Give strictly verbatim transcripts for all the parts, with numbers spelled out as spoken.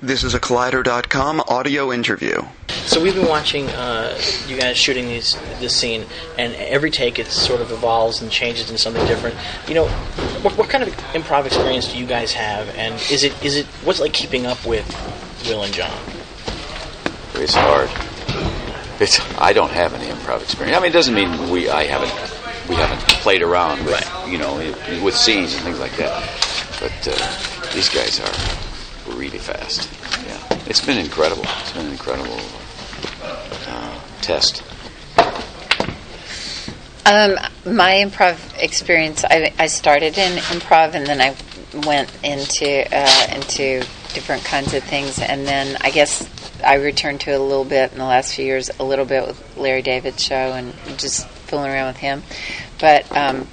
This is a Collider dot com audio interview. So we've been watching uh, you guys shooting these this scene, and every take it sort of evolves and changes into something different. You know, what, what kind of improv experience do you guys have, and is it is it what's it like keeping up with Will and John? It's hard. It's I don't have any improv experience. I mean, it doesn't mean we I haven't we haven't played around with right. you know with scenes and things like that. But uh, these guys are really fast. Yeah, it's been incredible. It's been an incredible uh, test. Um, my improv experience, I, I started in improv, and then I went into uh, into different kinds of things, and then I guess I returned to it a little bit in the last few years, a little bit with Larry David's show and just fooling around with him. But um,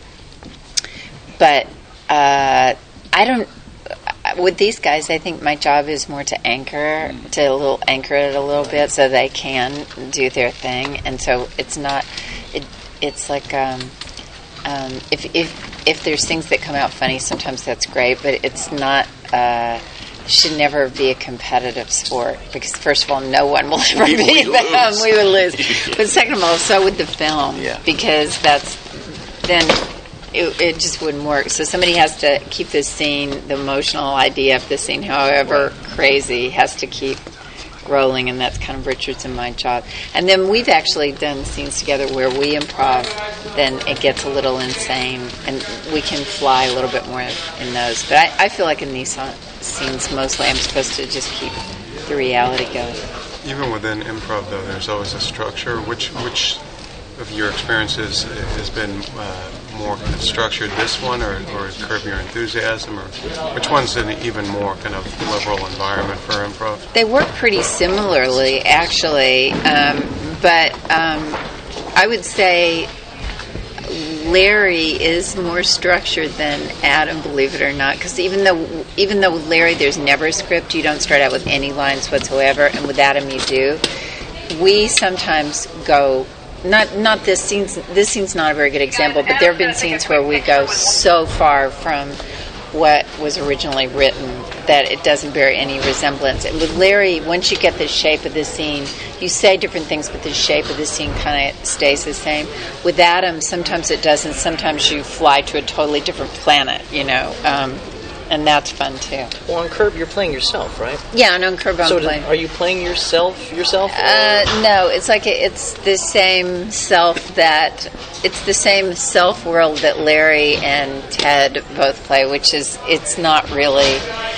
but uh, I don't. With these guys, I think my job is more to anchor, to a little anchor it a little bit, so they can do their thing, and so it's not. It, it's like um, um, if if if there's things that come out funny, sometimes that's great, but it's not. Uh, should never be a competitive sport, because first of all, no one will ever we, beat we them. Lose. We would lose. But second of all, so would the film, yeah. because that's then. It, it just wouldn't work. So somebody has to keep this scene, the emotional idea of the scene, however crazy, has to keep rolling, and that's kind of Richard's and my job. And then we've actually done scenes together where we improv, then it gets a little insane, and we can fly a little bit more in those. But I, I feel like in these scenes, mostly I'm supposed to just keep the reality going. Even within improv, though, there's always a structure. Which which of your experiences has been uh, more kind of structured, this one, or, or Curb Your Enthusiasm, or which one's an even more kind of liberal environment for improv? They work pretty similarly, actually, um, but um, I would say Larry is more structured than Adam, believe it or not, because even though even though with Larry there's never a script, you don't start out with any lines whatsoever, and with Adam you do. We sometimes go. Not not this scene's this scene's not a very good example, but there have been scenes where we go so far from what was originally written that it doesn't bear any resemblance. And with Larry, once you get the shape of the scene, you say different things, but the shape of the scene kind of stays the same. With Adam, sometimes it doesn't. Sometimes you fly to a totally different planet, you know, um, and that's fun too. Well, on Curb, you're playing yourself, right? Yeah, and on Curb, I'm so playing. Are you playing yourself yourself? Uh, no, it's like a, it's the same self that it's the same self world that Larry and Ted both play, which is it's not really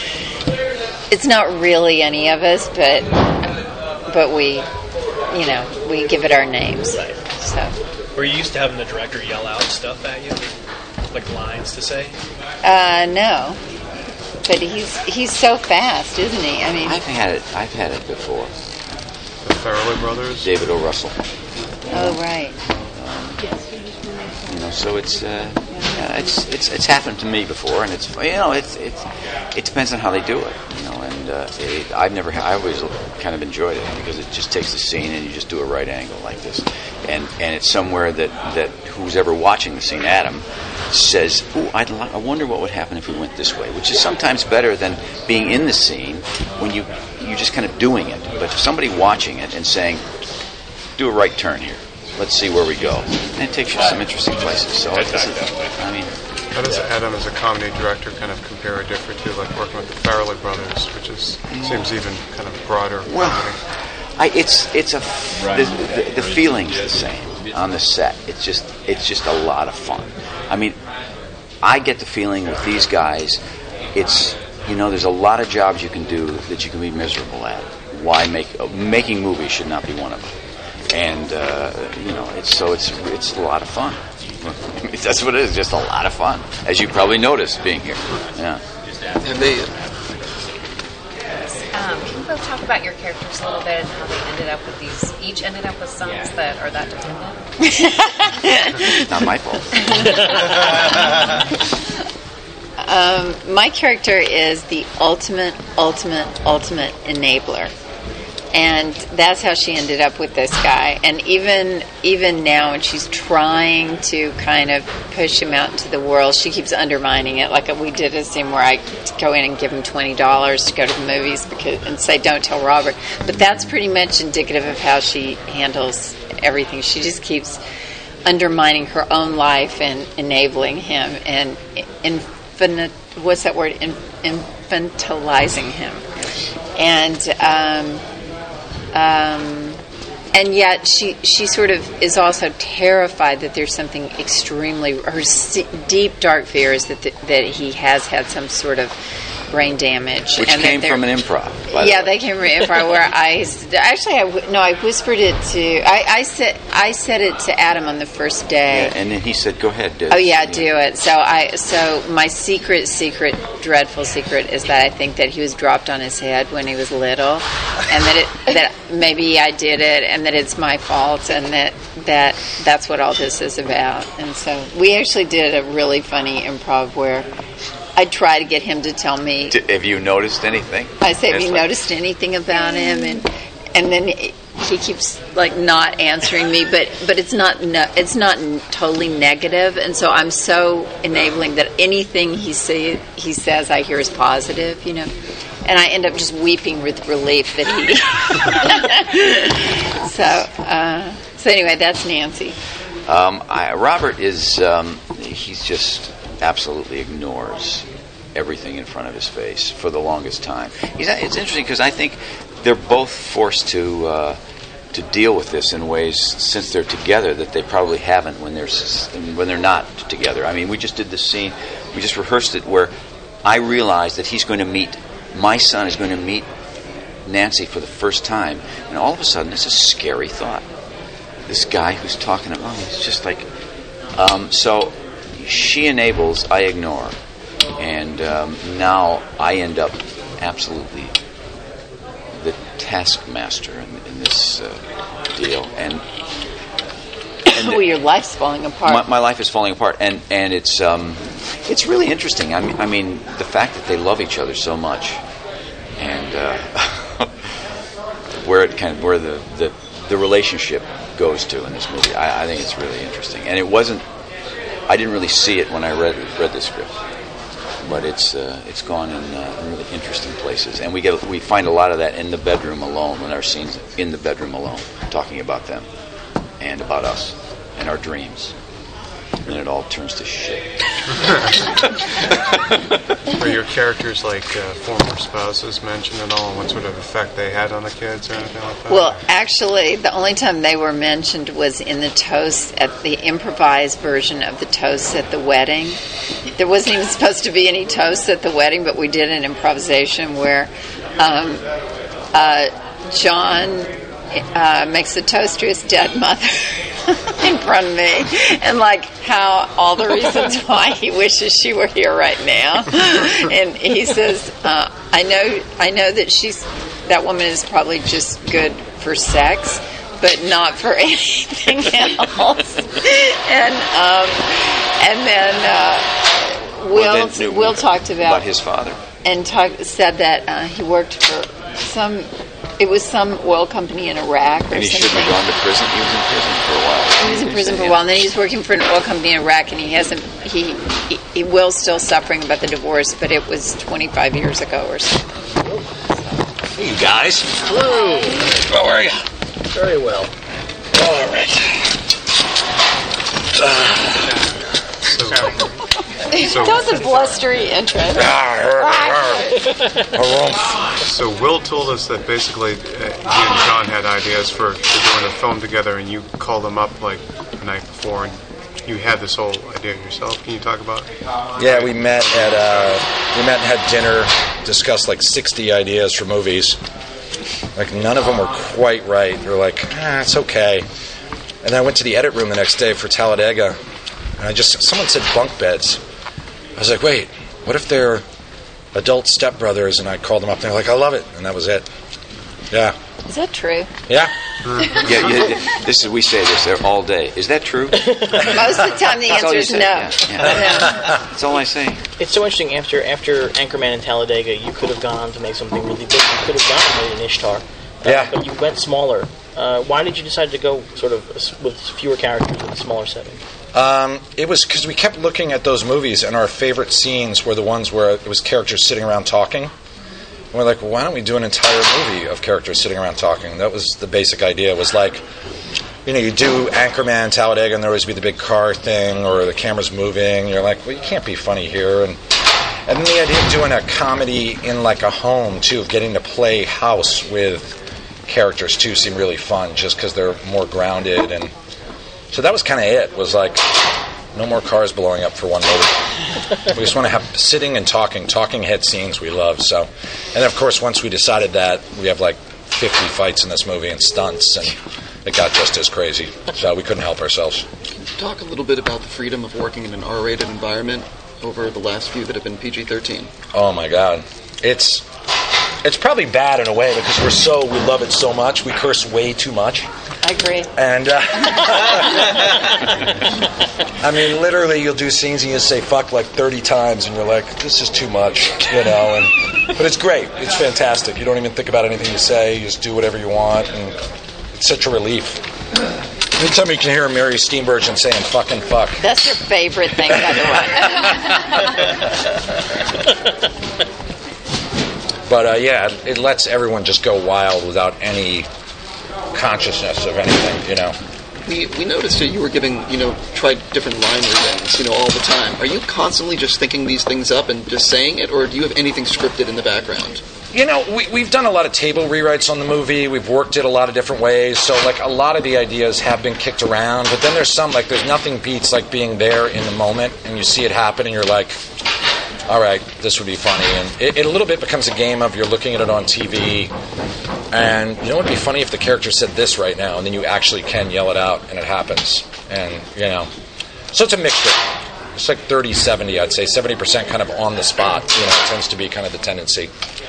it's not really any of us, but but we you know we give it our names. Right. So. Were you used to having the director yell out stuff at you, like lines to say? Uh, no. But he's he's so fast, isn't he? I mean, I've had it. I've had it before. The Farrelly brothers, David O. Russell. Oh right. Um, you know, so it's uh, yeah, it's it's it's happened to me before, and it's you know it's it's it depends on how they do it, you know. And uh, it, I've never I always kind of enjoyed it because it just takes the scene and you just do a right angle like this, and and it's somewhere that that who's ever watching the scene, Adam, says, "Ooh, I'd li- I wonder what would happen if we went this way," which is sometimes better than being in the scene when you you're just kind of doing it. But if somebody watching it and saying, "Do a right turn here, let's see where we go," and it takes you some interesting places. So it's, I mean, how does Adam, as a comedy director, kind of compare or differ to like working with the Farrelly brothers, which is seems even kind of broader? Well, comedy? I, it's it's a the, the, the feeling's the same on the set. It's just it's just a lot of fun. I mean, I get the feeling with these guys, it's, you know, there's a lot of jobs you can do that you can be miserable at. Why make uh, making movies should not be one of them. And uh, you know, it's so it's it's a lot of fun. That's what it is, just a lot of fun, as you probably noticed being here. Yeah. And they. Um, can you both talk about your characters a little bit and how they ended up with these? Each ended up with sons that are that dependent. Not my fault. um, my character is the ultimate, ultimate, ultimate enabler. And that's how she ended up with this guy. And even even now, when she's trying to kind of push him out into the world, she keeps undermining it. Like we did a scene where I go in and give him twenty dollars to go to the movies because, and say, don't tell Robert. But that's pretty much indicative of how she handles everything. She just keeps undermining her own life and enabling him and infinite, what's that word? In, infantilizing him. And... Um, Um, and yet she she sort of is also terrified that there's something extremely, her deep dark fear is that the, that he has had some sort of brain damage, which and came from an improv. By yeah, the way. they came from an improv where I actually I no I whispered it to I, I said I said it to Adam on the first day. Yeah, and then he said, "Go ahead, do it." Oh yeah, do it. So I so my secret, secret, dreadful secret is that I think that he was dropped on his head when he was little, and that it that maybe I did it, and that it's my fault, and that that that's what all this is about. And so we actually did a really funny improv where I try to get him to tell me. D- have you noticed anything? I say, have It's you like, noticed anything about him? And and then he, he keeps like not answering me, but but it's not no, it's not totally negative, and so I'm so enabling that anything he say he says I hear is positive, you know. And I end up just weeping with relief that he. so uh, so anyway, that's Nancy. Um, I, Robert is um, he's just. absolutely ignores everything in front of his face for the longest time. He's, it's interesting because I think they're both forced to uh, to deal with this in ways since they're together that they probably haven't when they're when they're not together. I mean, we just did this scene, we just rehearsed it where I realized that he's going to meet my son is going to meet Nancy for the first time, and all of a sudden it's a scary thought. This guy who's talking about, oh, he's just like um, so. She enables, I ignore, and um, now I end up absolutely the taskmaster in, in this uh, deal, and, and oh, your life's falling apart. My, my life is falling apart, and and it's um, it's really interesting. I mean, I mean, the fact that they love each other so much, and uh, where it kind of where the, the the relationship goes to in this movie, I, I think it's really interesting, and it wasn't. I didn't really see it when I read read the script, but it's uh, it's gone in, uh, in really interesting places, and we get we find a lot of that in the bedroom alone when our scenes in the bedroom alone, talking about them and about us and our dreams, and then it all turns to shit. Were your characters like uh, former spouses mentioned at all, and what sort of effect they had on the kids or anything like that? Well, actually, the only time they were mentioned was in the toast at the improvised version of the toast at the wedding. There wasn't even supposed to be any toast at the wedding, but we did an improvisation where um, uh, John uh, makes a toast to his dead mother in front of me, and like how all the reasons why he wishes she were here right now. And he says, uh, "I know, I know that she's that woman is probably just good for sex, but not for anything else." and um, and then uh, Will well, then, Will talked about, about his father and talk, said that uh, he worked for some. It was some oil company in Iraq or and he something. shouldn't have gone to prison. He was in prison for a while. He was in prison for a while, and then he was working for an oil company in Iraq, and he hasn't. He he, he Will's still suffering about the divorce, but it was twenty-five years ago or something. Hey, you guys. Hello. How are you? Very well. All right. So, So, that was a blustery entrance. so Will told us that basically uh, he and John had ideas for, for doing a film together, and you called them up like the night before, and you had this whole idea yourself. Can you talk about it? Yeah, we met at uh, we met and had dinner, discussed like sixty ideas for movies. Like none of them were quite right. We were like, ah, it's okay. And then I went to the edit room the next day for Talladega, and I just someone said bunk beds. I was like, wait, what if they're adult stepbrothers? And I called them up, and they're like, I love it. And that was it. Yeah. Is that true? Yeah. yeah, yeah, this is we say this there all day. Is that true? Most of the time the That's all answer you is say. no. Yeah, yeah. No. That's all I say. It's so interesting. After after Anchorman and Talladega, you could have gone on to make something really big. You could have gone and made an Ishtar. Yeah. But you went smaller. Uh, why did you decide to go sort of s- with fewer characters with a smaller setting? Um, it was because we kept looking at those movies, and our favorite scenes were the ones where it was characters sitting around talking. And we're like, well, why don't we do an entire movie of characters sitting around talking? That was the basic idea. It was like, you know, you do Anchorman, Talladega, and there always be the big car thing, or the camera's moving. You're like, well, you can't be funny here. And and then the idea of doing a comedy in like a home, too, of getting to play house with characters, too, seemed really fun, just because they're more grounded. And so that was kind of it, was like, no more cars blowing up for one movie. We just want to have sitting and talking, talking head scenes we love. So, and then, of course, once we decided that, we have like fifty fights in this movie and stunts, and it got just as crazy. So we couldn't help ourselves. Talk a little bit about the freedom of working in an R-rated environment over the last few that have been P G thirteen. Oh my God, it's it's probably bad in a way because we're so we love it so much. We curse way too much. I agree. And uh, I mean, literally, you'll do scenes and you say "fuck" like thirty times, and you're like, "This is too much," you know. And but it's great. It's fantastic. You don't even think about anything you say. You just do whatever you want, and it's such a relief. Anytime you can hear Mary Steenburgen saying "fucking fuck." That's your favorite thing, by the way. But uh, yeah, it lets everyone just go wild without any consciousness of anything, you know. We we noticed that you were giving, you know, tried different line readings, you know, all the time. Are you constantly just thinking these things up and just saying it, or do you have anything scripted in the background? You know, we, we've done a lot of table rewrites on the movie. We've worked it a lot of different ways. So, like, a lot of the ideas have been kicked around. But then there's some, like, there's nothing beats, like, being there in the moment. And you see it happen, and you're like, all right, this would be funny. And it, it a little bit becomes a game of you're looking at it on T V. And, you know, it would be funny if the character said this right now. And then you actually can yell it out, and it happens. And, you know. So it's a mixture. It's like thirty seventy, I'd say. seventy percent kind of on the spot. You know, it tends to be kind of the tendency.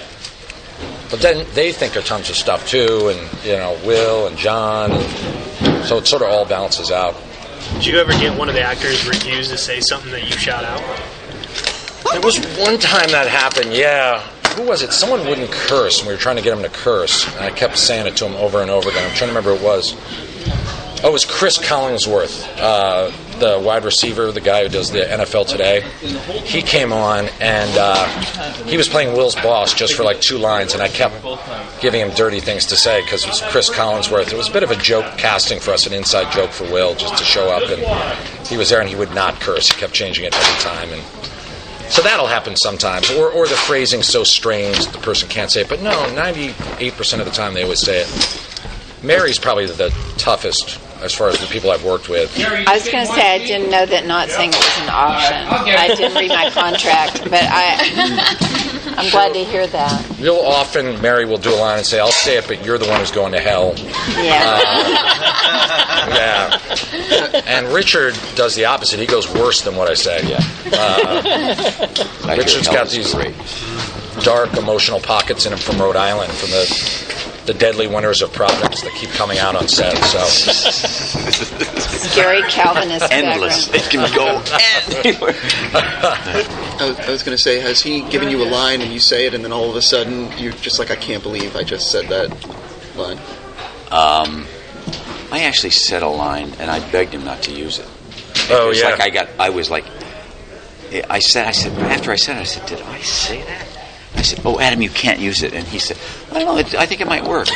But then they think of tons of stuff, too, and, you know, Will and John, and so it sort of all balances out. Did you ever get one of the actors refuse to say something that you shout out? There was one time that happened, yeah. Who was it? Someone wouldn't curse, and we were trying to get him to curse, and I kept saying it to him over and over again. I'm trying to remember who it was. Oh, it was Chris Collinsworth, uh, the wide receiver, the guy who does the N F L Today. He came on, and uh, he was playing Will's boss just for like two lines, and I kept giving him dirty things to say because it was Chris Collinsworth. It was a bit of a joke casting for us, an inside joke for Will, just to show up, and he was there, and he would not curse. He kept changing it every time, and so that'll happen sometimes, or or the phrasing's so strange that the person can't say it. But no, ninety-eight percent of the time they always say it. Mary's probably the toughest as far as the people I've worked with. I was going to say I didn't know that not saying it was an option. I didn't read my contract, but I, I'm glad to hear that. You'll often, Mary will do a line and say, I'll say it, but you're the one who's going to hell. Yeah. Uh, yeah. And Richard does the opposite. He goes worse than what I say. Yeah. Uh, Richard's got these great. dark emotional pockets in him from Rhode Island, from the the deadly winters of Providence that keep coming out on set. So scary Calvinist endless. It can go anywhere. I was, I was going to say, has he given you a line and you say it, and then all of a sudden you're just like, I can't believe I just said that line? Um, I actually said a line, and I begged him not to use it. Oh it's yeah. Like I got. I was like, I said. I said after I said it, I said, did I say that? I said, oh, Adam, you can't use it. And he said, I don't know, it, I think it might work.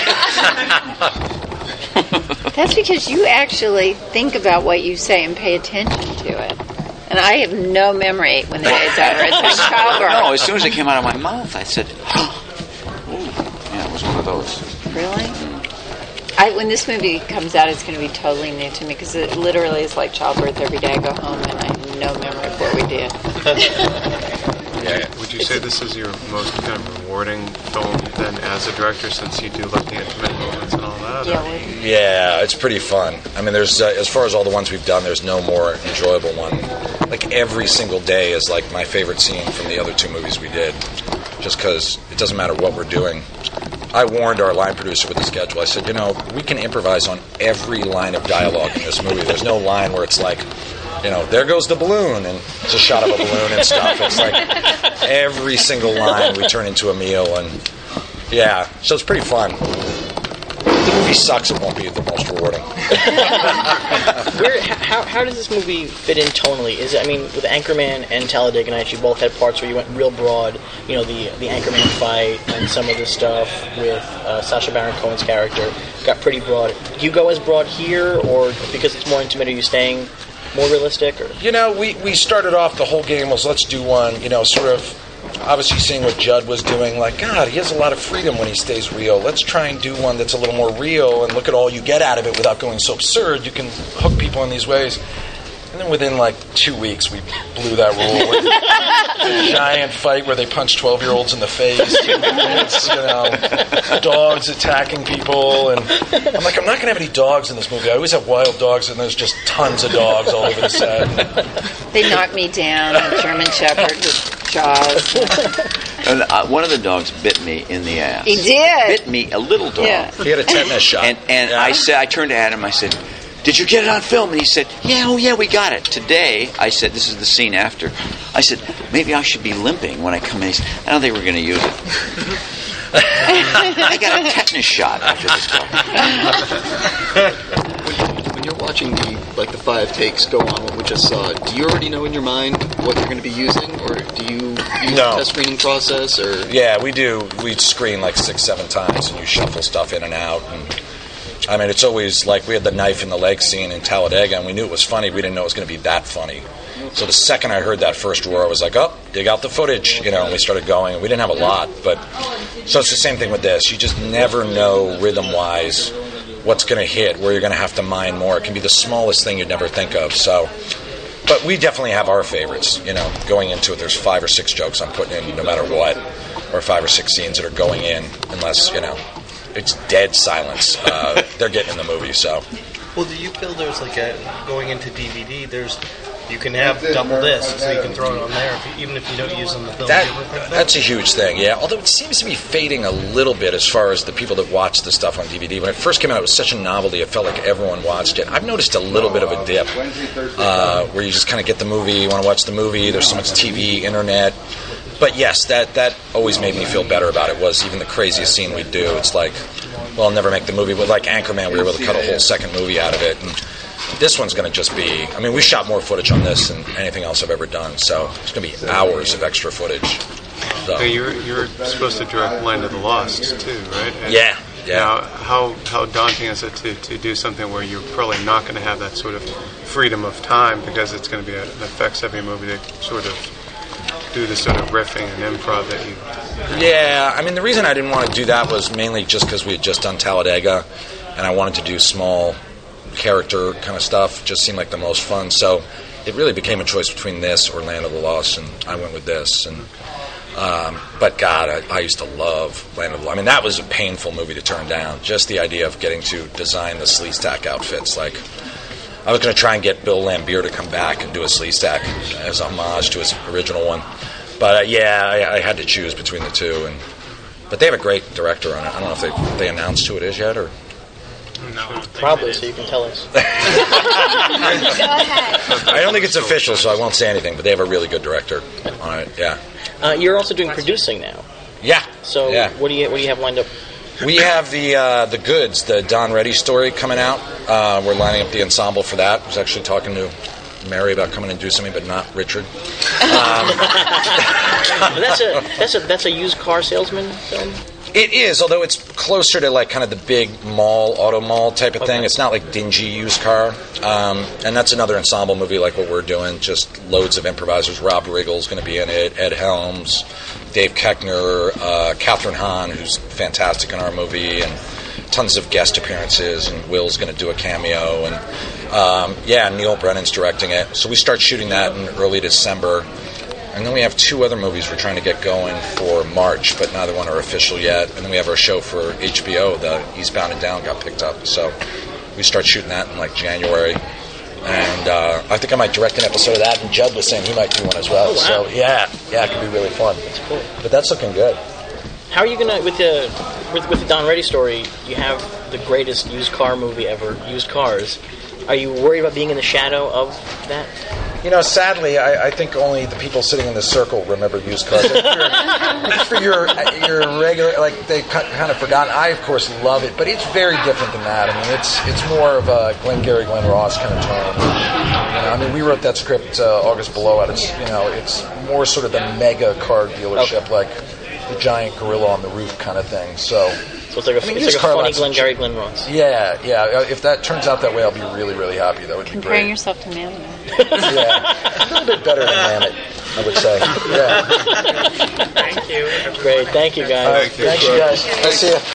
That's because you actually think about what you say and pay attention to it. And I have no memory when the day's over. It's like childbirth. No, as soon as it came out of my mouth, I said, oh. Yeah, it was one of those. Really? I, when this movie comes out, it's going to be totally new to me because it literally is like childbirth every day. I go home and I have no memory of what we did. Yeah. Would you say this is your most kind of rewarding film then as a director, since you do love the intimate moments and all that? Yeah, yeah, it's pretty fun. I mean, there's uh, as far as all the ones we've done, there's no more enjoyable one. Like every single day is like my favorite scene from the other two movies we did, just because it doesn't matter what we're doing. I warned our line producer with the schedule. I said, you know, we can improvise on every line of dialogue in this movie. There's no line where it's like, you know, there goes the balloon, and it's a shot of a balloon and stuff. It's like every single line we turn into a meal, and Yeah, so it's pretty fun. If the movie sucks, it won't be the most rewarding. Where, how, how does this movie fit in tonally? Is it, I mean, with Anchorman and Talladega Nights, you both had parts where you went real broad. You know, the the Anchorman fight and some of the stuff with uh, Sacha Baron Cohen's character got pretty broad. Do you go as broad here, or because it's more intimate, are you staying more realistic? Or? You know, we, we started off the whole game was let's do one, you know, sort of obviously seeing what Judd was doing, like, God, he has a lot of freedom when he stays real. Let's try and do one that's a little more real and look at all you get out of it without going so absurd. You can hook people in these ways. And then within, like, two weeks, we blew that rule with a giant fight where they punch twelve-year-olds in the face. It's, you know, dogs attacking people. And I'm like, I'm not going to have any dogs in this movie. I always have wild dogs, and there's just tons of dogs all over the set. They knocked me down, a German Shepherd with jaws. And, uh, one of the dogs bit me in the ass. He did. Bit me, a little dog. Yeah. He had a tetanus shot. And, and I said, I turned to Adam, I said, did you get it on film? And he said, yeah, oh yeah, we got it. Today, I said, this is the scene after. I said, maybe I should be limping when I come in. He said, I don't think we're going to use it. I got a tetanus shot after this dog. When you're watching the like the five takes go on what we just saw, do you already know in your mind what you're going to be using, or do you use No. a test screening process? Or Yeah, we do. We screen like six, seven times, and you shuffle stuff in and out. And I mean, it's always like we had the knife in the leg scene in Talladega, and we knew it was funny. We didn't know it was going to be that funny. So the second I heard that first roar, I was like, oh, dig out the footage, you know, and we started going. And we didn't have a lot, but so it's the same thing with this. You just never know rhythm-wise what's going to hit, where you're going to have to mine more. It can be the smallest thing you'd never think of. So, but we definitely have our favorites, you know, going into it. There's five or six jokes I'm putting in no matter what, or five or six scenes that are going in, unless, you know, it's dead silence. Uh, they're getting in the movie, so. Well, do you feel there's like a, going into D V D, there's, you can have double discs, so you can throw it on there, if you, even if you don't use on the film. That, that's a huge thing, yeah. Although it seems to be fading a little bit as far as the people that watch the stuff on D V D. When it first came out, it was such a novelty. It felt like everyone watched it. I've noticed a little bit of a dip uh, where you just kind of get the movie, you want to watch the movie, there's so much T V, internet. But yes, that, that always made me feel better about it, was even the craziest scene we'd do. It's like, well, I'll never make the movie. But like Anchorman, we were able to cut a whole second movie out of it. And this one's going to just be, I mean, we shot more footage on this than anything else I've ever done. So it's going to be hours of extra footage. So. Hey, you're, you're supposed to direct Land of the Lost, too, right? And yeah, yeah. Now, how, how daunting is it to, to do something where you're probably not going to have that sort of freedom of time, because it's going to be an effects-heavy movie to sort of do the sort of riffing and improv that you... Yeah, I mean, the reason I didn't want to do that was mainly just because we had just done Talladega, and I wanted to do small character kind of stuff. Just seemed like the most fun. So it really became a choice between this or Land of the Lost, and I went with this. And um, but God, I, I used to love Land of the Lost. I mean, that was a painful movie to turn down. Just the idea of getting to design the sleazetack outfits. Like, I was going to try and get Bill Lambier to come back and do a sleazetack as a homage to his original one. But uh, yeah, I, I had to choose between the two. And but they have a great director on it. I don't know if they they announced who it is yet, or No, probably, so you can tell us. Go ahead. I don't think it's official, so I won't say anything. But they have a really good director on it. Yeah. Uh, you're also doing producing now. Yeah. So yeah. what do you what do you have lined up? We have the uh, the goods, the Don Reddy story coming out. Uh, we're lining up the ensemble for that. I was actually talking to Mary about coming and do something, but not Richard. Um, that's a that's a that's a used car salesman film. It is, although it's closer to like kind of the big mall, auto mall type of thing. It's not like dingy used car. Um, and that's another ensemble movie like what we're doing. Just loads of improvisers. Rob Riggle's going to be in it. Ed Helms, Dave Keckner, uh, Catherine Hahn, who's fantastic in our movie, and tons of guest appearances. And Will's going to do a cameo. And um, yeah, Neil Brennan's directing it. So we start shooting that in early December. And then we have two other movies we're trying to get going for March, but neither one are official yet. And then we have our show for H B O, the Eastbound and Down got picked up. So we start shooting that in like January. And uh, I think I might direct an episode of that, and Judd was saying he might do one as well. Oh, wow. So yeah, yeah, it could be really fun. That's cool. But that's looking good. How are you gonna with the with, with the Don Reddy story? You have the greatest used car movie ever, Used Cars. Are you worried about being in the shadow of that? you know, sadly, I, I think only the people sitting in this circle remember used cars. If you're- for your your regular, like they kind of forgotten. I of course love it, but it's very different than that. I mean, it's it's more of a Glengarry Glen Ross kind of tone. You know, I mean, we wrote that script uh, August Below It. It's you know, it's more sort of the mega car dealership, okay. like the giant gorilla on the roof kind of thing. So. So it's like a, I mean, it's like a funny lots Glengarry Glen Ross. Yeah, yeah. If that turns out that way, I'll be really, really happy. That would be Comparing great. yourself to Mammoth. Yeah, a little bit better than Mammoth, I would say. Yeah. Thank you. Great. Thank you, guys. All right, thanks, you guys. Nice to see you.